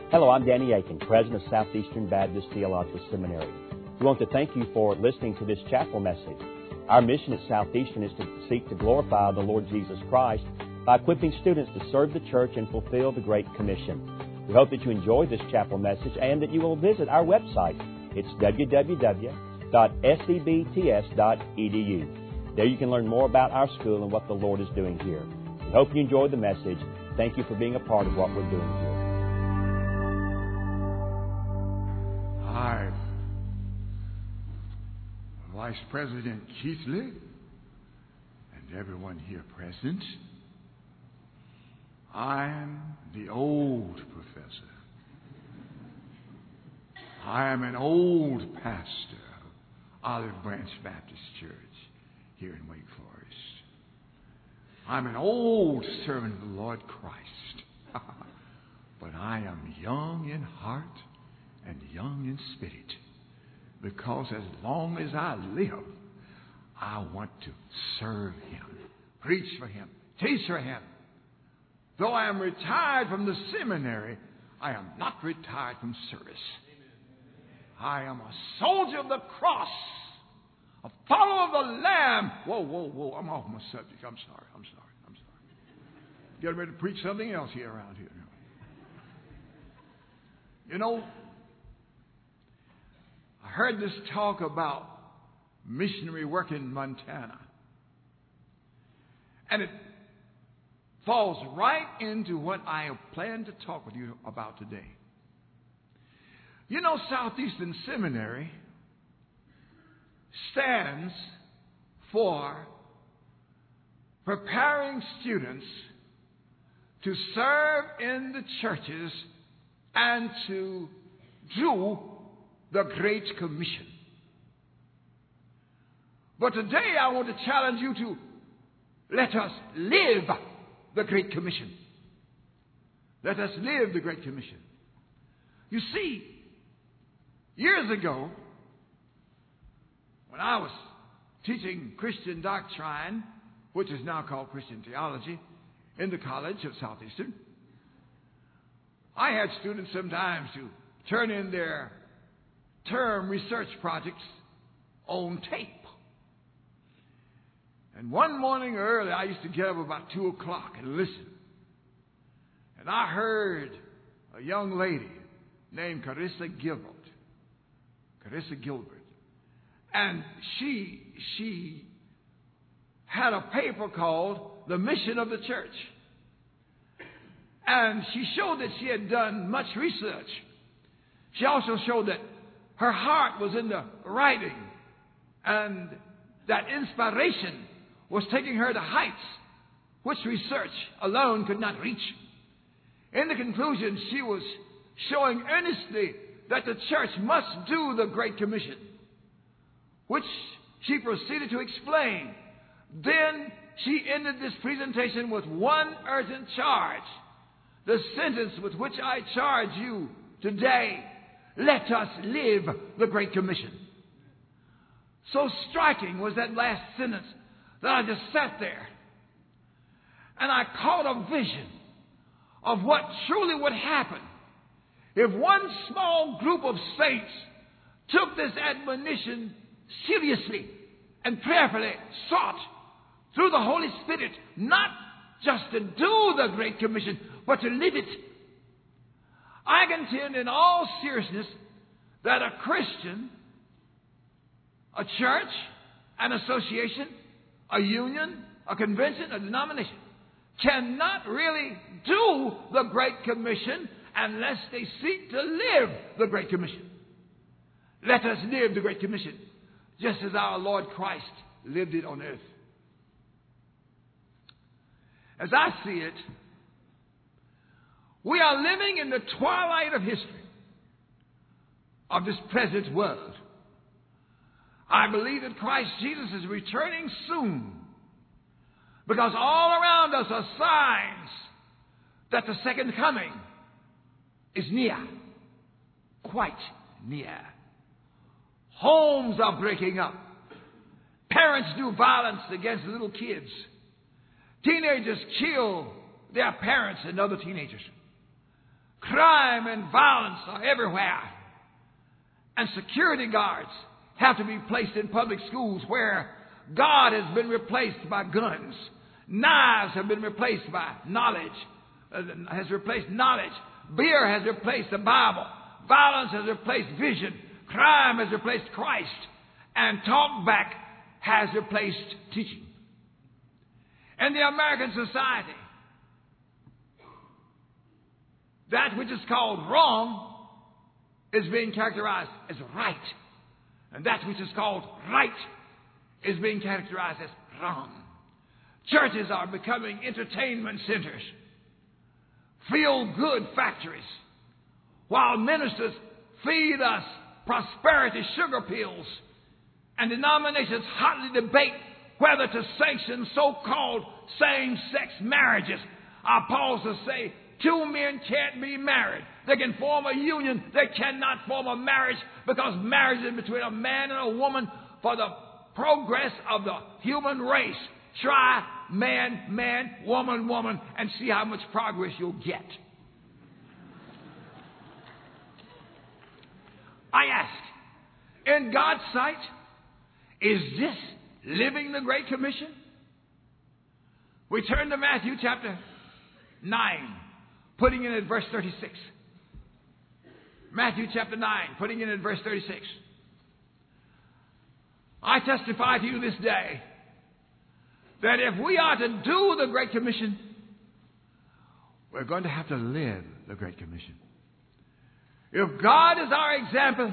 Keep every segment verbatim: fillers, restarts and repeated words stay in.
Hello, I'm Danny Aiken, President of Southeastern Baptist Theological Seminary. We want to thank you for listening to this chapel message. Our mission at Southeastern is to seek to glorify the Lord Jesus Christ by equipping students to serve the church and fulfill the Great Commission. We hope that you enjoy this chapel message and that you will visit our website. It's w w w dot s e b t s dot e d u. There you can learn more about our school and what the Lord is doing here. We hope you enjoyed the message. Thank you for being a part of what we're doing here. Hi, Vice President Keithley and everyone here present. I'm the old professor. I am an old pastor of Olive Branch Baptist Church here in Wake Forest. I'm an old servant of the Lord Christ. But I am young in heart and young in spirit, because as long as I live, I want to serve Him, preach for Him, teach for Him. Though I am retired from the seminary, I am not retired from service. I am a soldier of the cross, a follower of the Lamb. Whoa, whoa, whoa, I'm off my subject. I'm sorry, I'm sorry, I'm sorry. Getting ready to preach something else here around here. You know, I heard this talk about missionary work in Montana. And it falls right into what I have planned to talk with you about today. You know, Southeastern Seminary stands for preparing students to serve in the churches and to do the Great Commission. But today I want to challenge you to let us live the Great Commission. Let us live the Great Commission. You see, years ago, when I was teaching Christian doctrine, which is now called Christian theology, in the College of Southeastern, I had students sometimes to turn in their term research projects on tape. And one morning early, I used to get up about two o'clock and listen. And I heard a young lady named Carissa Gilbert. Carissa Gilbert. And she, she had a paper called The Mission of the Church. And she showed that she had done much research. She also showed that her heart was in the writing, and that inspiration was taking her to heights which research alone could not reach. In the conclusion, she was showing earnestly that the church must do the Great Commission, which she proceeded to explain. Then she ended this presentation with one urgent charge, the sentence with which I charge you today: let us live the Great Commission. So striking was that last sentence that I just sat there and I caught a vision of what truly would happen if one small group of saints took this admonition seriously and prayerfully sought through the Holy Spirit not just to do the Great Commission, but to live it. I contend in all seriousness that a Christian, a church, an association, a union, a convention, a denomination cannot really do the Great Commission unless they seek to live the Great Commission. Let us live the Great Commission just as our Lord Christ lived it on earth. As I see it, we are living in the twilight of history of this present world. I believe that Christ Jesus is returning soon, because all around us are signs that the second coming is near, quite near. Homes are breaking up. Parents do violence against little kids. Teenagers kill their parents and other teenagers. crime and violence are everywhere. And security guards have to be placed in public schools where God has been replaced by guns. Knives have been replaced by knowledge, uh, has replaced knowledge. Beer has replaced the Bible. Violence has replaced vision. Crime has replaced Christ. And talkback has replaced teaching. In the American society, that which is called wrong is being characterized as right. And that which is called right is being characterized as wrong. Churches are becoming entertainment centers, feel-good factories, while ministers feed us prosperity sugar pills, and denominations hotly debate whether to sanction so-called same-sex marriages. I pause to say, two men can't be married. They can form a union. They cannot form a marriage, because marriage is between a man and a woman for the progress of the human race. Try man, man, woman, woman, and see how much progress you'll get. I ask, in God's sight, is this living the Great Commission? We turn to Matthew chapter nine, putting it at verse thirty-six. Matthew chapter nine, putting it at verse thirty-six. I testify to you this day that if we are to do the Great Commission, we're going to have to live the Great Commission. If God is our example,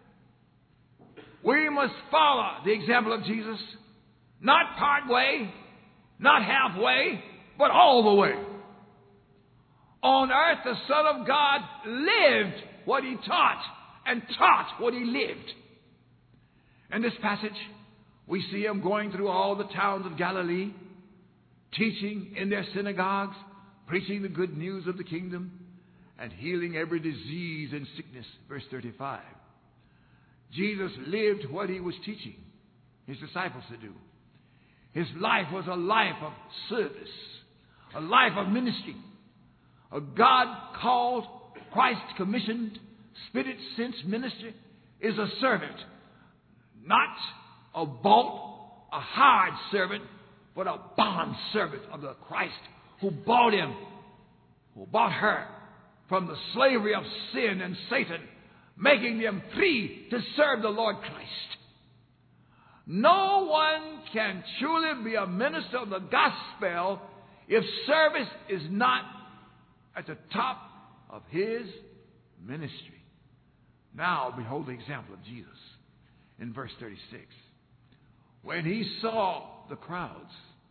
we must follow the example of Jesus, not part way, not halfway, but all the way. On earth, the Son of God lived what he taught and taught what he lived. In this passage, we see him going through all the towns of Galilee, teaching in their synagogues, preaching the good news of the kingdom, and healing every disease and sickness. Verse thirty-five. Jesus lived what he was teaching his disciples to do. His life was a life of service, a life of ministry. A God-called, Christ-commissioned, Spirit-sent ministry is a servant, not a bought, a hired servant, but a bond servant of the Christ who bought him, who bought her from the slavery of sin and Satan, making them free to serve the Lord Christ. No one can truly be a minister of the gospel if service is not at the top of his ministry. Now, behold the example of Jesus in verse thirty-six. When he saw the crowds,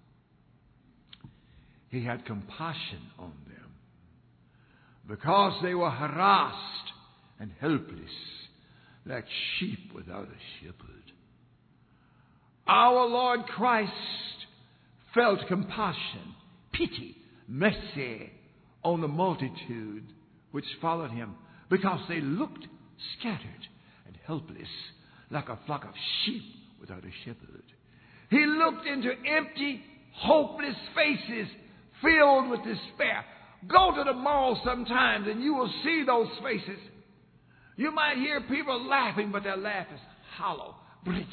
he had compassion on them, because they were harassed and helpless, like sheep without a shepherd. Our Lord Christ felt compassion, pity, mercy on the multitude which followed him, because they looked scattered and helpless, like a flock of sheep without a shepherd. He looked into empty, hopeless faces filled with despair. Go to the mall sometimes and you will see those faces. You might hear people laughing, but their laugh is hollow, brittle.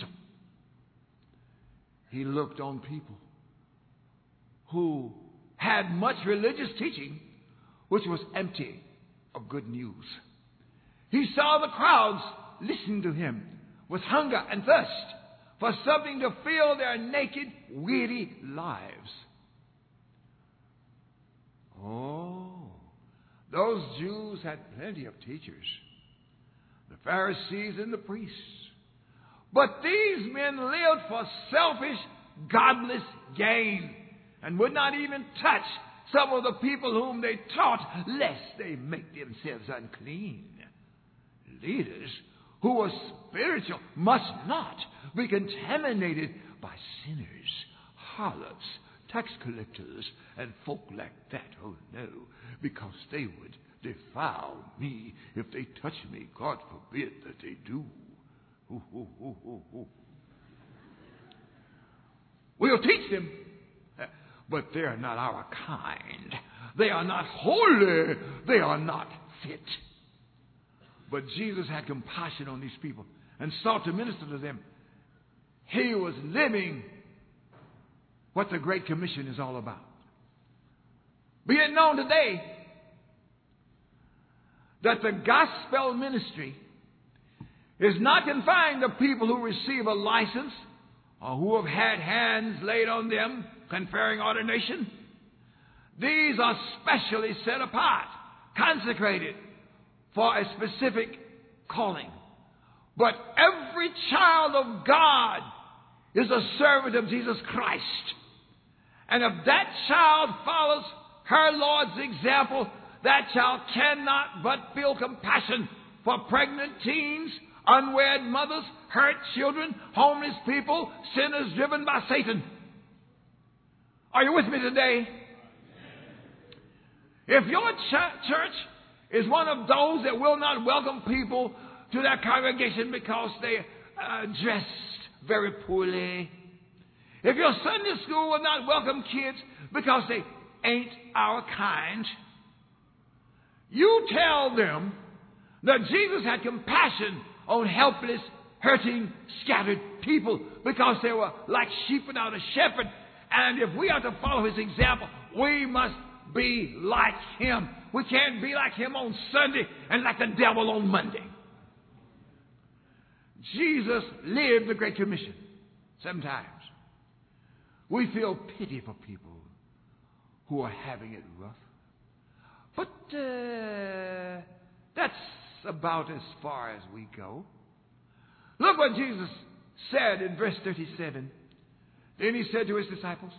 He looked on people who had much religious teaching, which was empty of good news. He saw the crowds listening to him with hunger and thirst for something to fill their naked, weary lives. Oh, those Jews had plenty of teachers, the Pharisees and the priests. But these men lived for selfish, godless gain, and would not even touch some of the people whom they taught, lest they make themselves unclean. Leaders who were spiritual must not be contaminated by sinners, harlots, tax collectors, and folk like that. Oh no, because they would defile me if they touch me. God forbid that they do. Ooh, ooh, ooh, ooh, ooh. We'll teach them, but they are not our kind. They are not holy. They are not fit. But Jesus had compassion on these people and sought to minister to them. He was living what the Great Commission is all about. Be it known today that the gospel ministry is not confined to people who receive a license or who have had hands laid on them conferring ordination. These are specially set apart, consecrated for a specific calling. But every child of God is a servant of Jesus Christ. And if that child follows her Lord's example, that child cannot but feel compassion for pregnant teens, unwed mothers, hurt children, homeless people, sinners driven by Satan. Are you with me today? If your ch- church is one of those that will not welcome people to their congregation because they are dressed very poorly, if your Sunday school will not welcome kids because they ain't our kind, you tell them that Jesus had compassion on helpless, hurting, scattered people because they were like sheep without a shepherd. And if we are to follow his example, we must be like him. We can't be like him on Sunday and like the devil on Monday. Jesus lived the Great Commission. Sometimes we feel pity for people who are having it rough. But uh, that's about as far as we go. Look what Jesus said in verse thirty-seven. Then he said to his disciples,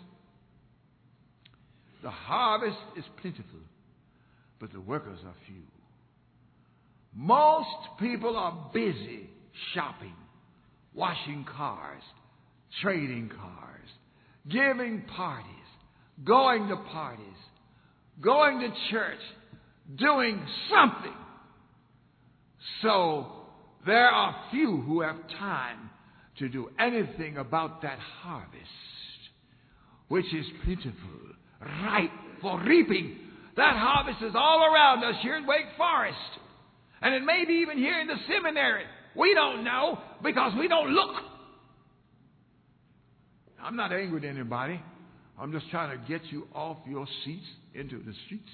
"The harvest is plentiful, but the workers are few." Most people are busy shopping, washing cars, trading cars, giving parties, going to parties, going to church, doing something. So there are few who have time to do anything about that harvest, which is plentiful, ripe for reaping. That harvest is all around us here in Wake Forest. And it may be even here in the seminary. We don't know because we don't look. I'm not angry at anybody. I'm just trying to get you off your seats into the streets.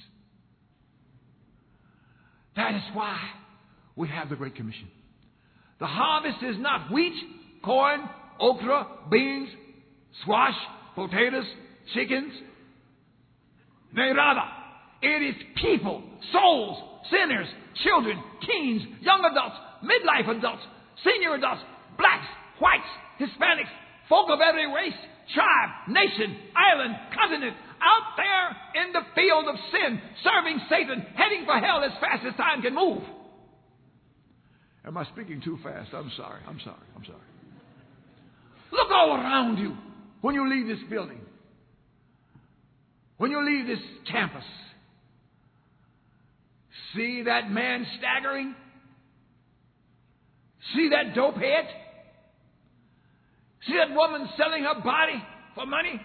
That is why we have the Great Commission. The harvest is not wheat, corn, okra, beans, squash, potatoes, chickens. Nay, rather, it is people, souls, sinners, children, teens, young adults, midlife adults, senior adults, blacks, whites, Hispanics, folk of every race, tribe, nation, island, continent, out there in the field of sin, serving Satan, heading for hell as fast as time can move. Am I speaking too fast? I'm sorry. I'm sorry. I'm sorry. Look all around you when you leave this building. When you leave this campus. See that man staggering? See that dope head? See that woman selling her body for money?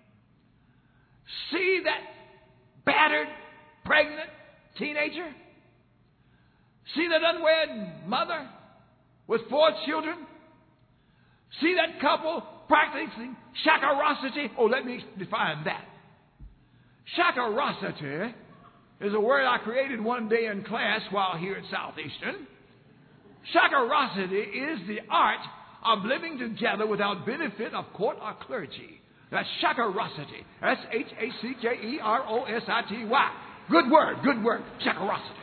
See that battered, pregnant teenager? See that unwed mother with four children? See that couple practicing shakarosity? Oh, let me define that. Shakarosity is a word I created one day in class while here at Southeastern. Shakarosity is the art of living together without benefit of court or clergy. That's shakarosity. S H A C K E R O S I T Y. Good word, good word. Shakarosity.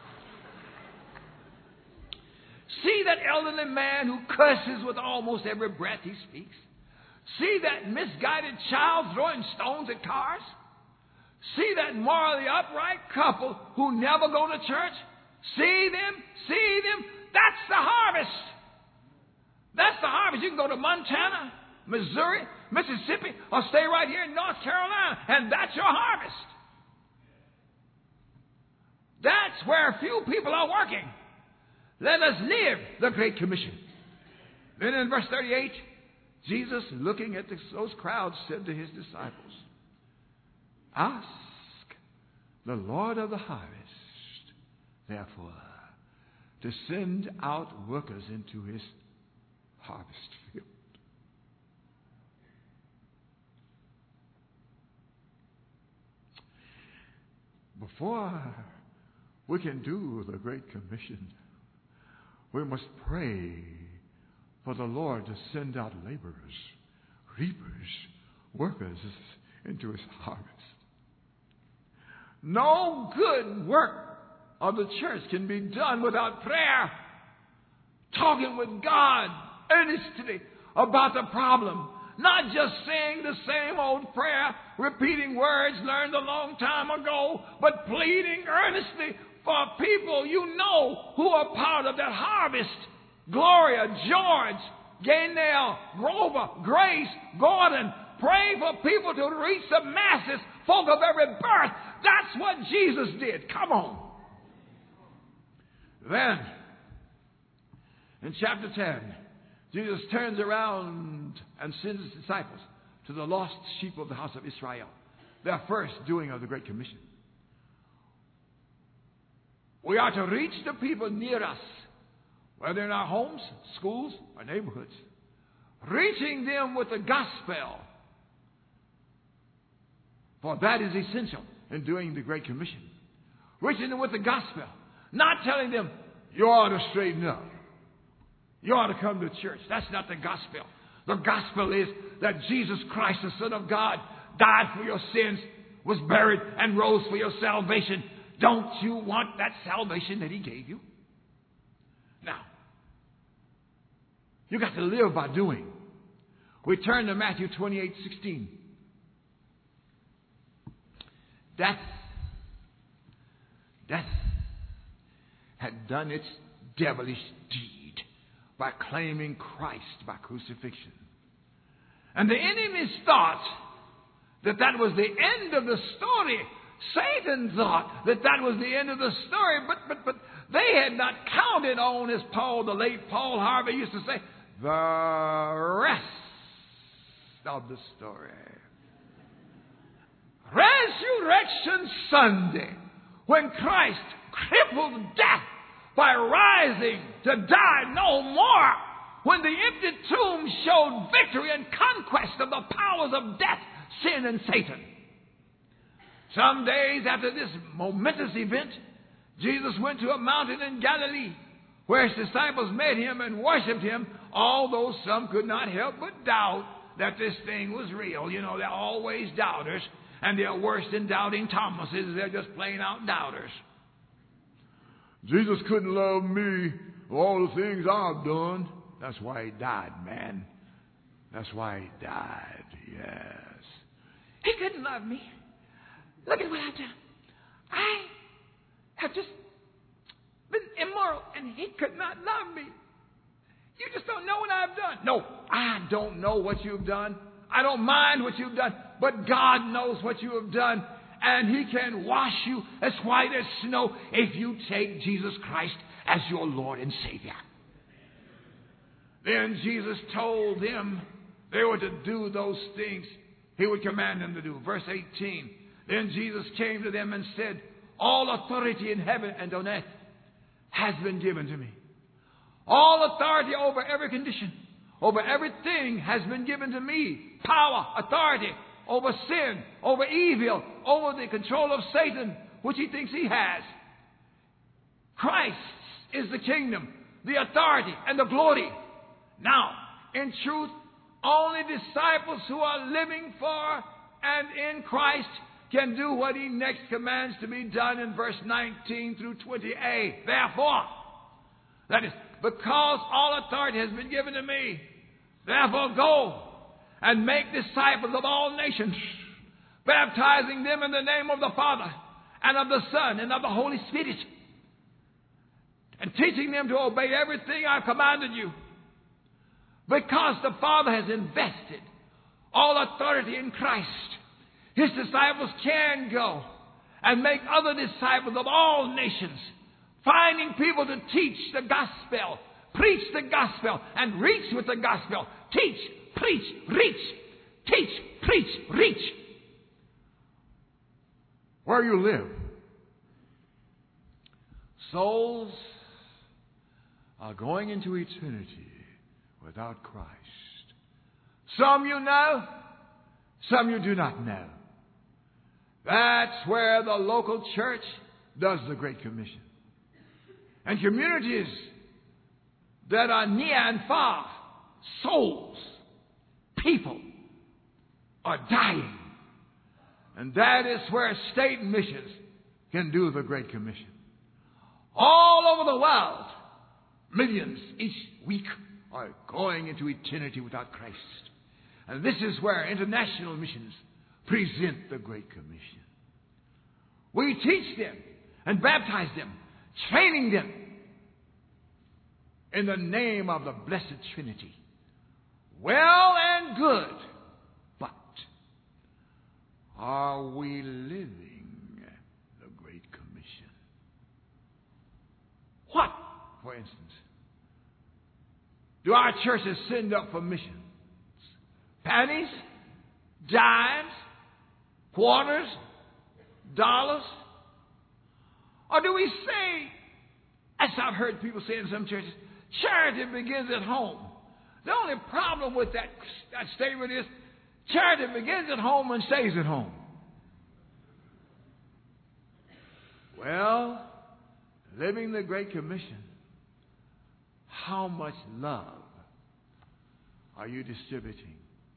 See that elderly man who curses with almost every breath he speaks? See that misguided child throwing stones at cars? See that morally upright couple who never go to church? See them? See them? That's the harvest. That's the harvest. You can go to Montana, Missouri, Mississippi, or stay right here in North Carolina, and that's your harvest. That's where few people are working. Let us live the Great Commission. Then in verse thirty-eight, Jesus, looking at those crowds, said to his disciples, "Ask the Lord of the harvest therefore, to send out workers into his harvest field. Before we can do the Great Commission, we must pray for the Lord to send out laborers, reapers, workers into his harvest. No good work of the church can be done without prayer, talking with God earnestly about the problem, not just saying the same old prayer, repeating words learned a long time ago, but pleading earnestly for people you know who are part of that harvest. Gloria, George, Gaynell, Grover, Grace, Gordon. Pray for people to reach the masses, folk of every birth. That's what Jesus did. Come on. Then, in chapter ten, Jesus turns around and sends his disciples to the lost sheep of the house of Israel. Their first doing of the Great Commission. We are to reach the people near us, whether in our homes, schools, or neighborhoods. Reaching them with the gospel. For that is essential in doing the Great Commission. Reaching them with the gospel. Not telling them, you ought to straighten up. You ought to come to church. That's not the gospel. The gospel is that Jesus Christ, the Son of God, died for your sins, was buried, and rose for your salvation. Don't you want that salvation that he gave you? Now, you got to live by doing. We turn to Matthew twenty-eight sixteen. Death, death had done its devilish deed by claiming Christ by crucifixion. And the enemies thought that that was the end of the story. Satan thought that that was the end of the story, but but but they had not counted on, as Paul, the late Paul Harvey used to say, the rest of the story. Resurrection Sunday, when Christ crippled death by rising to die no more, when the empty tomb showed victory and conquest of the powers of death, sin, and Satan. Some days after this momentous event, Jesus went to a mountain in Galilee, where his disciples met him and worshipped him, although some could not help but doubt that this thing was real. You know, they're always doubters, and they're worse than doubting Thomases. They're just plain out doubters. Jesus couldn't love me for all the things I've done. That's why he died, man. That's why he died, yes. He couldn't love me. Look at what I've done. I have just been immoral, and he could not love me. You just don't know what I've done. No, I don't know what you've done. I don't mind what you've done. But God knows what you have done. And he can wash you as white as snow if you take Jesus Christ as your Lord and Savior. Then Jesus told them they were to do those things he would command them to do. Verse eighteen. Then Jesus came to them and said, all authority in heaven and on earth has been given to me. All authority over every condition, over everything has been given to me. Power, authority over sin, over evil, over the control of Satan, which he thinks he has. Christ is the kingdom, the authority, and the glory. Now, in truth, only disciples who are living for and in Christ can do what he next commands to be done in verse nineteen through twenty a. Therefore, that is, because all authority has been given to me, therefore go and make disciples of all nations, baptizing them in the name of the Father and of the Son and of the Holy Spirit, and teaching them to obey everything I've commanded you. Because the Father has invested all authority in Christ, his disciples can go and make other disciples of all nations, finding people to teach the gospel, preach the gospel, and reach with the gospel. Teach, preach, reach. Teach, preach, reach. Where you live, Souls are going into eternity without Christ. Some you know, some you do not know. That's where the local church does the Great Commission. And communities that are near and far, souls, people, are dying. And that is where state missions can do the Great Commission. All over the world, millions each week are going into eternity without Christ. And this is where international missions present the Great Commission. We teach them and baptize them, training them in the name of the Blessed Trinity. Well and good, but are we living the Great Commission? What, for instance, do our churches send up for missions? Pennies, dimes, quarters, dollars? Or do we say, as I've heard people say in some churches, charity begins at home? The only problem with that, that statement is charity begins at home and stays at home. Well, living the Great Commission, how much love are you distributing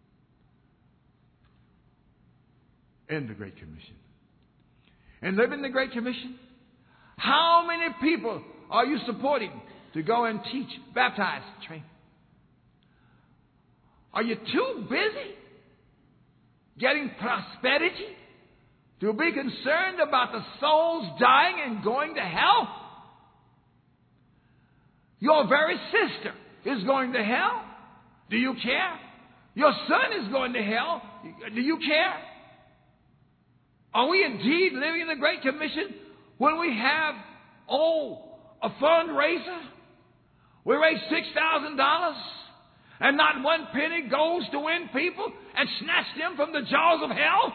in the Great Commission? And living the Great Commission, how many people are you supporting to go and teach, baptize, train? Are you too busy getting prosperity to be concerned about the souls dying and going to hell? Your very sister is going to hell. Do you care? Your son is going to hell. Do you care? Are we indeed living the Great Commission when we have, oh, a fundraiser? We raise six thousand dollars and not one penny goes to win people and snatch them from the jaws of hell?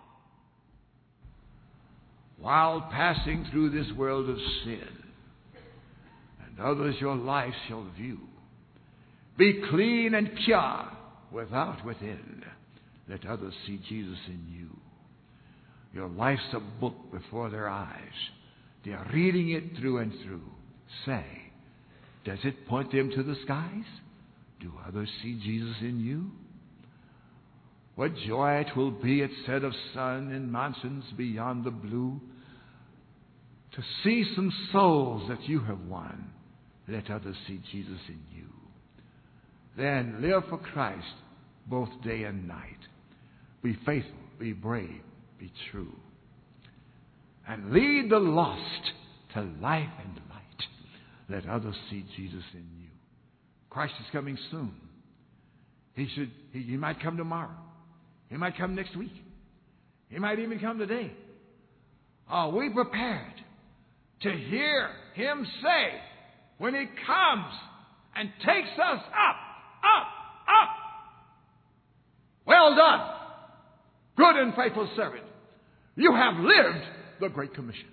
While passing through this world of sin, and others your life shall view, be clean and pure without, within. Let others see Jesus in you. Your life's a book before their eyes. They are reading it through and through. Say, does it point them to the skies? Do others see Jesus in you? What joy it will be at set of sun in mountains beyond the blue to see some souls that you have won. Let others see Jesus in you. Then live for Christ both day and night. Be faithful, be brave, be true. And lead the lost to life and light. Let others see Jesus in you. Christ is coming soon. He should. He, he might come tomorrow. He might come next week. He might even come today. Are we prepared to hear Him say when He comes and takes us up, up, up? Well done, good and faithful servant. You have lived the Great Commission.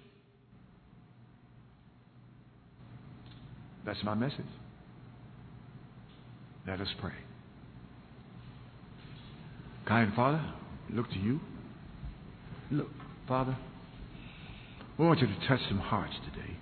That's my message. Let us pray. Kind Father, look to you. Look, Father, we want you to touch some hearts today.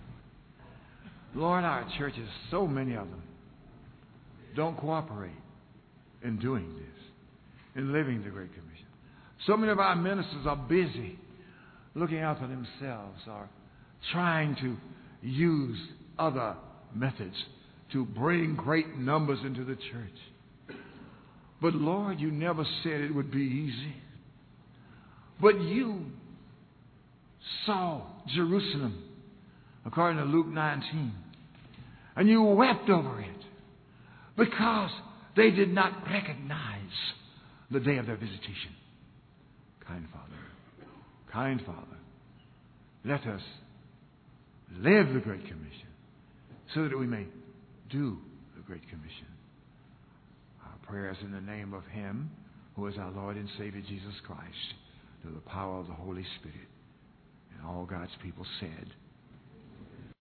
Lord, our churches, so many of them, don't cooperate in doing this, in living the Great Commission. So many of our ministers are busy looking out for themselves or trying to use other methods to bring great numbers into the church. But Lord, you never said it would be easy. But you saw Jerusalem, according to Luke nineteen, and you wept over it because they did not recognize the day of their visitation. Kind Father, kind Father, let us live the Great Commission so that we may do the Great Commission. Our prayers in the name of Him who is our Lord and Savior Jesus Christ, through the power of the Holy Spirit. And all God's people said,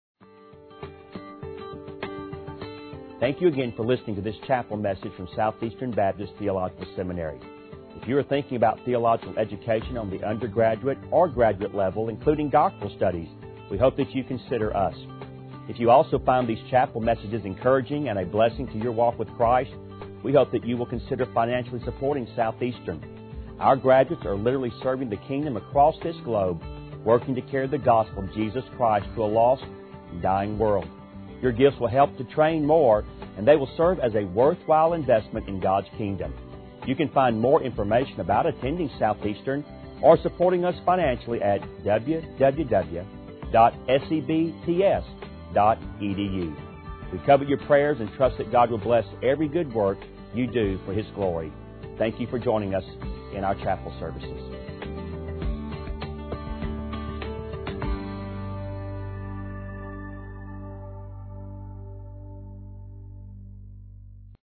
Thank you again for listening to this chapel message from Southeastern Baptist Theological Seminary. If you are thinking about theological education on the undergraduate or graduate level, including doctoral studies, we hope that you consider us. If you also find these chapel messages encouraging and a blessing to your walk with Christ, we hope that you will consider financially supporting Southeastern. Our graduates are literally serving the kingdom across this globe, working to carry the gospel of Jesus Christ to a lost and dying world. Your gifts will help to train more, and they will serve as a worthwhile investment in God's kingdom. You can find more information about attending Southeastern or supporting us financially at w w w dot s e b t s dot e d u. We covet your prayers and trust that God will bless every good work you do for His glory. Thank you for joining us in our chapel services.